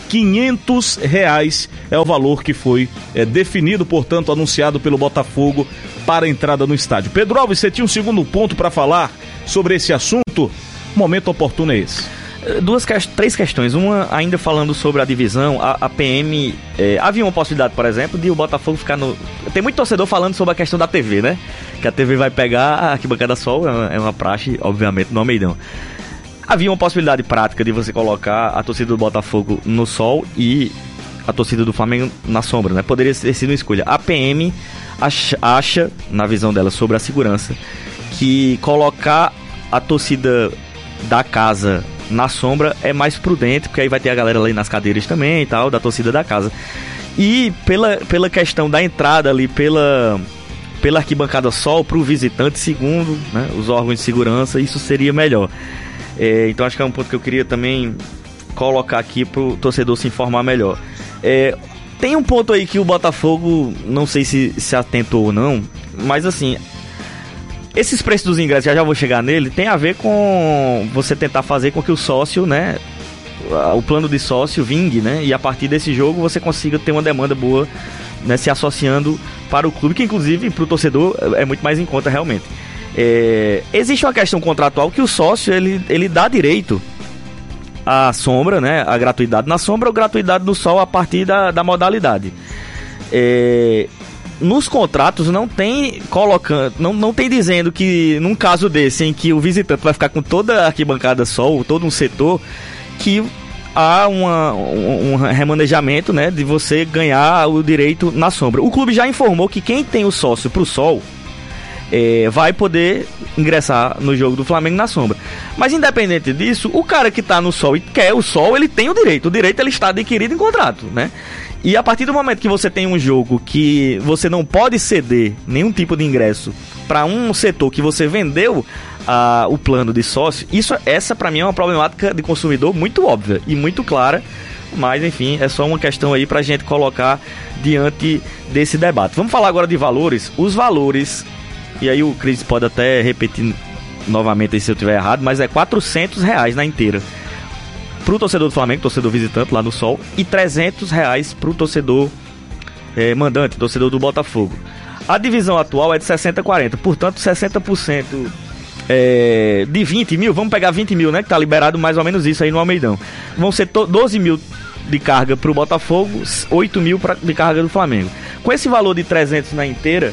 R$500 é o valor que foi definido, portanto, anunciado pelo Botafogo para a entrada no estádio. Pedro Alves, você tinha um segundo ponto para falar sobre esse assunto? Momento oportuno é esse.
Três questões. Uma, ainda falando sobre a divisão, a PM, havia uma possibilidade, por exemplo, de o Botafogo ficar no... Tem muito torcedor falando sobre a questão da TV, né? Que a TV vai pegar a arquibancada Sol, é uma praxe, obviamente, no Almeidão. Havia uma possibilidade prática de você colocar a torcida do Botafogo no Sol e a torcida do Flamengo na sombra, né? Poderia ter sido uma escolha. A PM acha, na visão dela, sobre a segurança, que colocar a torcida da casa na sombra é mais prudente, porque aí vai ter a galera ali nas cadeiras também e tal, da torcida da casa. E pela questão da entrada ali, pela arquibancada Sol pro visitante, segundo, né, os órgãos de segurança, isso seria melhor. Então acho que é um ponto que eu queria também colocar aqui pro torcedor se informar melhor. Tem um ponto aí que o Botafogo, não sei se atentou ou não, mas assim, esses preços dos ingressos, já vou chegar nele, tem a ver com você tentar fazer com que o sócio, né, o plano de sócio vingue, né, e a partir desse jogo você consiga ter uma demanda boa, né, se associando para o clube, que inclusive para o torcedor é muito mais em conta realmente. Existe uma questão contratual que o sócio, ele dá direito à sombra, né, a gratuidade na sombra ou gratuidade no sol a partir da modalidade. Nos contratos não tem colocando, não tem dizendo que num caso desse em que o visitante vai ficar com toda a arquibancada sol, todo um setor, que há um remanejamento, né, de você ganhar o direito na sombra. O clube já informou que quem tem o sócio pro sol vai poder ingressar no jogo do Flamengo na sombra. Mas independente disso, o cara que tá no sol e quer o sol, ele tem o direito ele está adquirido em contrato, né? E a partir do momento que você tem um jogo que você não pode ceder nenhum tipo de ingresso para um setor que você vendeu o plano de sócio, essa para mim é uma problemática de consumidor muito óbvia e muito clara, mas enfim, é só uma questão aí pra gente colocar diante desse debate. Vamos falar agora de valores. Os valores, e aí o Cris pode até repetir novamente aí se eu estiver errado, mas é R$400 na inteira pro torcedor do Flamengo, torcedor visitante lá no Sol, e R$300 pro torcedor mandante, torcedor do Botafogo. A divisão atual é de 60-40, portanto 60% de 20 mil, vamos pegar 20 mil, né, que tá liberado mais ou menos isso aí no Almeidão. Vão ser 12 mil de carga pro Botafogo, 8 mil de carga do Flamengo. Com esse valor de 300 na inteira,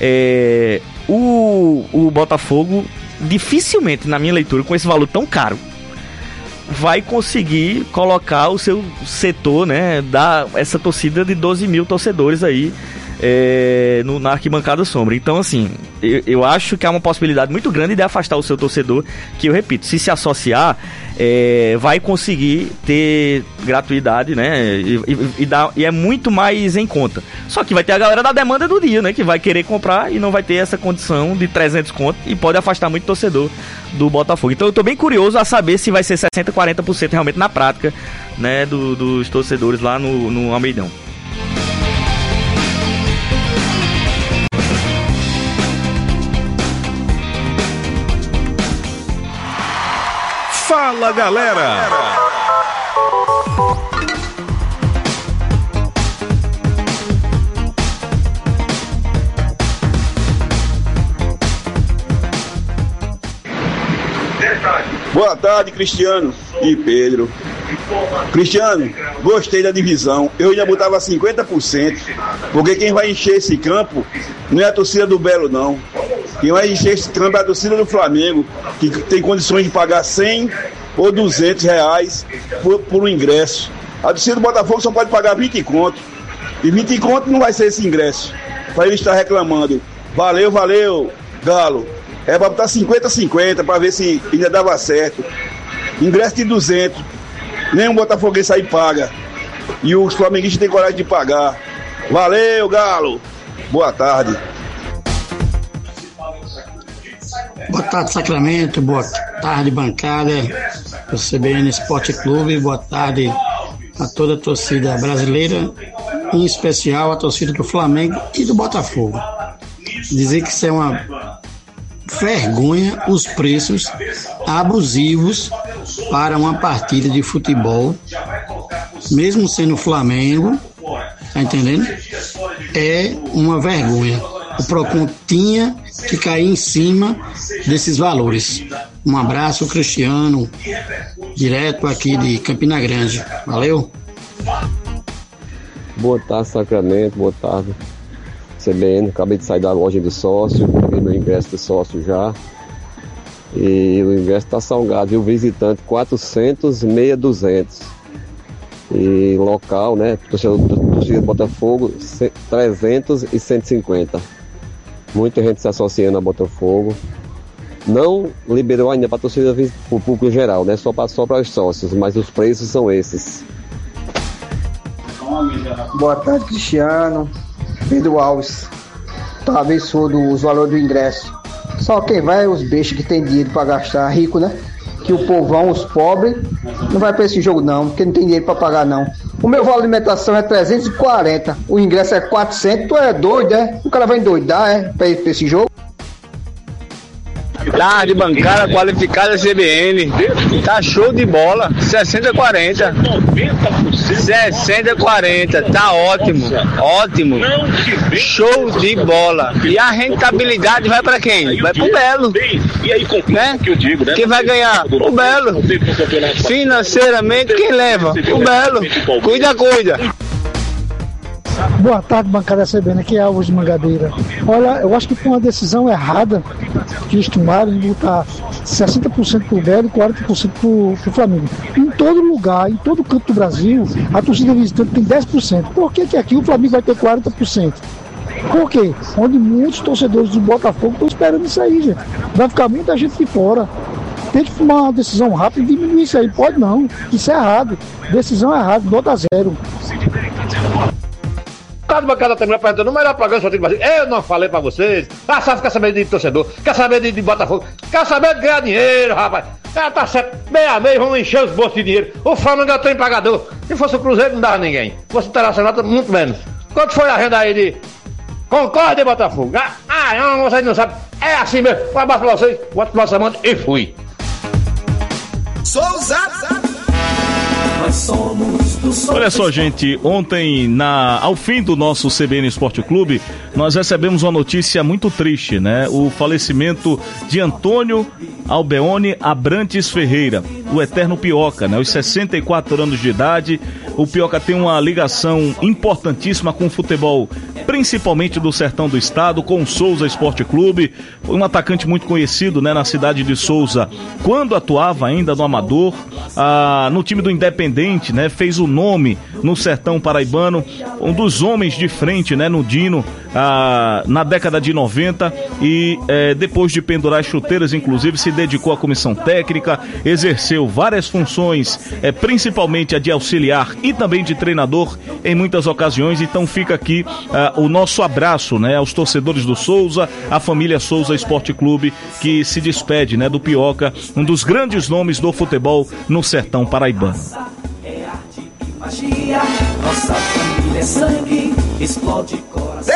o Botafogo dificilmente, na minha leitura, com esse valor tão caro, vai conseguir colocar o seu setor, né, essa torcida de 12 mil torcedores aí na arquibancada sombra. Então, assim, eu acho que há uma possibilidade muito grande de afastar o seu torcedor, que eu repito, se associar, vai conseguir ter gratuidade, né, e é muito mais em conta. Só que vai ter a galera da demanda do dia, né, que vai querer comprar e não vai ter essa condição de 300 conto e pode afastar muito torcedor do Botafogo. Então eu tô bem curioso a saber se vai ser 60%, 40% realmente na prática, né, dos torcedores lá no Almeidão.
Fala, galera!
Boa tarde, Cristiano e Pedro. Cristiano, gostei da divisão. Eu ainda botava 50%, porque quem vai encher esse campo não é a torcida do Belo, não. Quem vai encher esse campo é a torcida do Flamengo, que tem condições de pagar 100 ou 200 reais por um ingresso. A torcida do Botafogo só pode pagar 20 conto. E 20 conto não vai ser esse ingresso, para ele estar reclamando. Valeu, Galo. É para botar 50-50 para ver se ainda dava certo. Ingresso de 200, nenhum botafoguense aí paga. E os flamenguistas têm coragem de pagar. Valeu, Galo. Boa tarde.
Boa tarde, Sacramento. Boa tarde, bancada do CBN Esporte Clube. Boa tarde a toda a torcida brasileira, em especial a torcida do Flamengo e do Botafogo. Dizer que isso é uma vergonha, os preços abusivos para uma partida de futebol mesmo sendo Flamengo, tá entendendo? É uma vergonha. O PROCON tinha que cair em cima desses valores. Um abraço, Cristiano, direto aqui de Campina Grande. Valeu!
Boa tarde, Sacramento, boa tarde, CBN. Acabei de sair da loja de sócio, peguei meu ingresso de sócio já. E o ingresso está salgado, e o visitante 400, meia 200. E local, né, torcida do Botafogo, 300 e 150. Muita gente se associando a Botafogo. Não liberou ainda para a torcida, para o público geral, né, só para os sócios, mas os preços são esses.
Boa tarde, Cristiano. Pedro Alves. Talvez sobre os valores do ingresso. Só quem vai é os bestas que tem dinheiro para gastar, rico, né? Que o povão, os pobres, não vai para esse jogo não, porque não tem dinheiro para pagar não. O meu valor de alimentação é 340, o ingresso é 400, tu é doido, é? O cara vai endoidar, para esse jogo?
Tarde, bancada qualificada CBN. Tá show de bola. 60-40. 60-40. Tá ótimo. Ótimo. Show de bola. E a rentabilidade vai pra quem? Vai pro Belo. Né? Quem vai ganhar? O Belo. Financeiramente, quem leva? O Belo. Cuida.
Boa tarde, bancada CBN, aqui é Alves de Mangabeira. Olha, eu acho que foi uma decisão errada que eles tomaram de botar 60% pro Belo e 40% pro Flamengo. Em todo lugar, em todo canto do Brasil, a torcida visitante tem 10%. Por que aqui o Flamengo vai ter 40%? Por quê? Onde muitos torcedores do Botafogo estão esperando isso aí, gente. Vai ficar muita gente de fora. Tem que tomar uma decisão rápida e diminuir isso aí. Pode não, isso é errado. Decisão errada, nota 0.
Do bancada terminou apresentando o melhor programa do Brasil. Eu não falei pra vocês. A SAF quer saber de torcedor, quer saber de Botafogo, quer saber de ganhar dinheiro, rapaz. Tá certo, meio a meio, vamos encher os bolsos de dinheiro. O Flamengo é o trem pagador. Se fosse o Cruzeiro, não dava ninguém. Se fosse o Internacional, muito menos. Quanto foi a renda aí de Concórdia e Botafogo? Não, vocês não sabem. É assim mesmo. Um abraço pra vocês, boa pra semana e fui.
Olha só, gente, ontem, ao fim do nosso CBN Esporte Clube, nós recebemos uma notícia muito triste, né? O falecimento de Antônio Albeone Abrantes Ferreira, o eterno Pioca, né? Aos 64 anos de idade, o Pioca tem uma ligação importantíssima com o futebol, principalmente do sertão do estado, com o Souza Esporte Clube. Foi um atacante muito conhecido, né, na cidade de Souza, quando atuava ainda no Amador, no time do Independente, né? Fez o nome no sertão paraibano, um dos homens de frente, né, no Dino, na década de 90, e depois de pendurar as chuteiras, inclusive, se dedicou à comissão técnica, exerceu várias funções, principalmente a de auxiliar e também de treinador em muitas ocasiões. Então fica aqui o nosso abraço, né, aos torcedores do Souza, a família Souza Esporte Clube, que se despede, né, do Pioca, um dos grandes nomes do futebol no sertão paraibano.
Magia, nossa família é sangue, explode coração.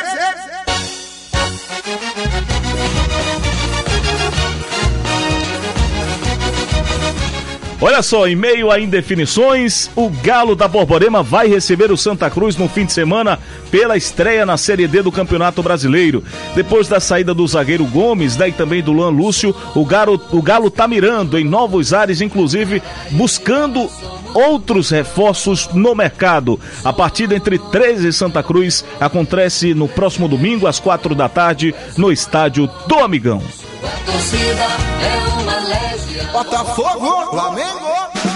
Olha só, em meio a indefinições, o Galo da Borborema vai receber o Santa Cruz no fim de semana pela estreia na Série D do Campeonato Brasileiro. Depois da saída do zagueiro Gomes, né, e também do Luan Lúcio, o Galo tá mirando em novos ares, inclusive buscando outros reforços no mercado. A partida entre 13 e Santa Cruz acontece no próximo domingo, às 4 da tarde, no estádio do Amigão.
A torcida é uma legião. Botafogo, Flamengo.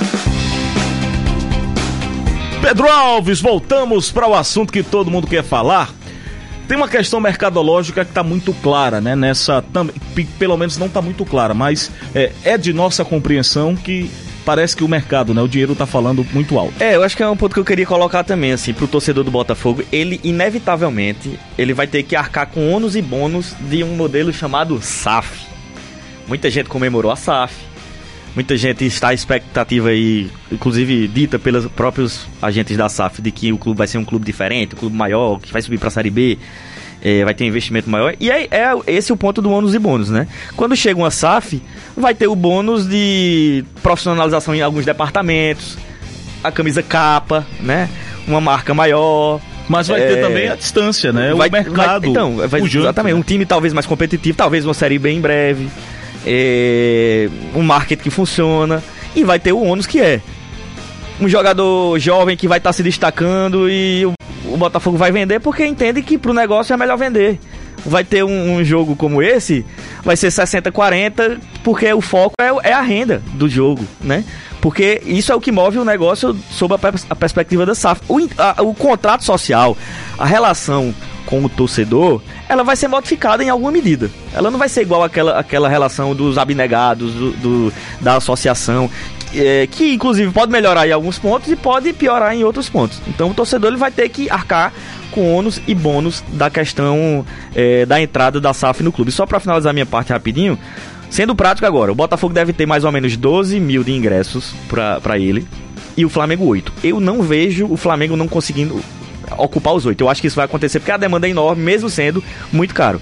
Pedro Alves, voltamos para o assunto que todo mundo quer falar. Tem uma questão mercadológica que está muito clara, né? Pelo menos não está muito clara, mas é de nossa compreensão que parece que o mercado, né, o dinheiro tá falando muito alto.
Eu acho que é um ponto que eu queria colocar também, assim, pro torcedor do Botafogo. Ele, inevitavelmente, ele vai ter que arcar com ônus e bônus de um modelo chamado SAF. Muita gente comemorou a SAF. Muita gente está à expectativa aí, inclusive dita pelos próprios agentes da SAF, de que o clube vai ser um clube diferente, um clube maior, que vai subir pra Série B, vai ter um investimento maior. E aí é esse o ponto do ônus e bônus, né? Quando chega uma SAF, vai ter o bônus de profissionalização em alguns departamentos, a camisa capa, né? Uma marca maior.
Mas vai ter também a distância, né? O mercado.
Exatamente. Um time talvez mais competitivo, talvez uma Série B em breve. Um marketing que funciona. E vai ter o ônus que é um jogador jovem que vai estar se destacando e o Botafogo vai vender porque entende que pro negócio é melhor vender. Vai ter um jogo como esse, vai ser 60-40, porque o foco é a renda do jogo, né? Porque isso é o que move o negócio sob a perspectiva da SAF. O contrato social, a relação com o torcedor, ela vai ser modificada em alguma medida. Ela não vai ser igual àquela relação dos abnegados, da associação, que inclusive pode melhorar em alguns pontos e pode piorar em outros pontos. Então o torcedor ele vai ter que arcar com ônus e bônus da questão da entrada da SAF no clube. Só para finalizar minha parte rapidinho, sendo prático agora, o Botafogo deve ter mais ou menos 12 mil de ingressos para ele e o Flamengo 8. Eu não vejo o Flamengo não conseguindo ocupar os 8. Eu acho que isso vai acontecer porque a demanda é enorme, mesmo sendo muito caro.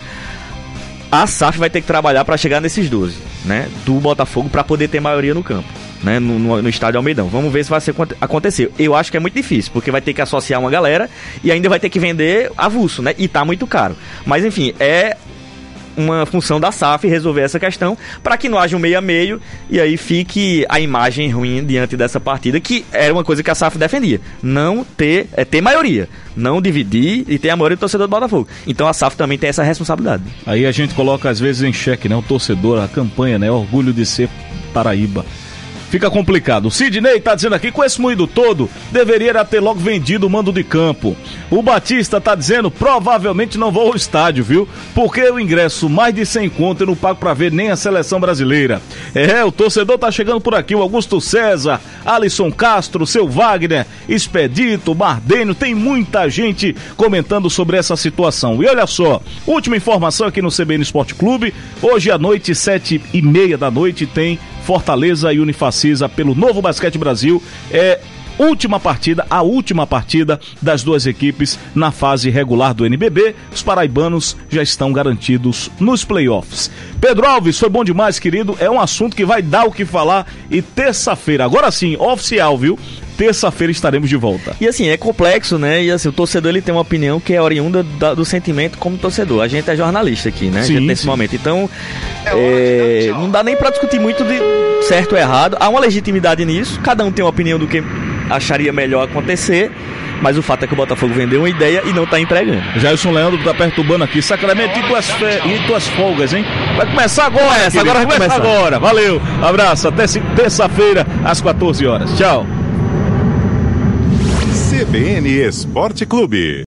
A SAF vai ter que trabalhar para chegar nesses 12, né, do Botafogo, para poder ter maioria no campo, né, no estádio Almeidão. Vamos ver se vai acontecer. Eu acho que é muito difícil, porque vai ter que associar uma galera e ainda vai ter que vender avulso, né, e tá muito caro. Mas enfim, é uma função da SAF resolver essa questão para que não haja um meio a meio e aí fique a imagem ruim diante dessa partida, que era uma coisa que a SAF defendia, não ter maioria, não dividir e ter a maioria do torcedor do Botafogo. Então a SAF também tem essa responsabilidade.
Aí a gente coloca às vezes em xeque, né, o torcedor, a campanha, né, orgulho de ser Paraíba. Fica complicado. O Sidney tá dizendo aqui, com esse moído todo, deveria ter logo vendido o mando de campo. O Batista tá dizendo, provavelmente não vou ao estádio, viu? Porque o ingresso mais de 100 conto eu não pago pra ver nem a seleção brasileira. O torcedor tá chegando por aqui, o Augusto César, Alisson Castro, seu Wagner, Expedito, Mardênio, tem muita gente comentando sobre essa situação. E olha só, última informação aqui no CBN Esporte Clube, hoje à noite, 7h30 da noite, tem Fortaleza e Unifacisa pelo Novo Basquete Brasil. A última partida das duas equipes na fase regular do NBB. Os paraibanos já estão garantidos nos playoffs. Pedro Alves, foi bom demais, querido. É um assunto que vai dar o que falar. E terça-feira, agora sim, oficial, viu? Terça-feira estaremos de volta.
E assim, é complexo, né? E assim, o torcedor ele tem uma opinião que é oriunda do sentimento como torcedor. A gente é jornalista aqui, né?
Sim,
nesse momento. Então, não dá nem pra discutir muito de certo ou errado. Há uma legitimidade nisso. Cada um tem uma opinião do que acharia melhor acontecer. Mas o fato é que o Botafogo vendeu uma ideia e não tá entregando.
Jailson Leandro tá perturbando aqui. Sacramento, e tuas folgas, hein? Vai começar agora. Vai começar agora. Valeu. Abraço. Até terça-feira, às 14 horas. Tchau.
CBN Esporte Clube.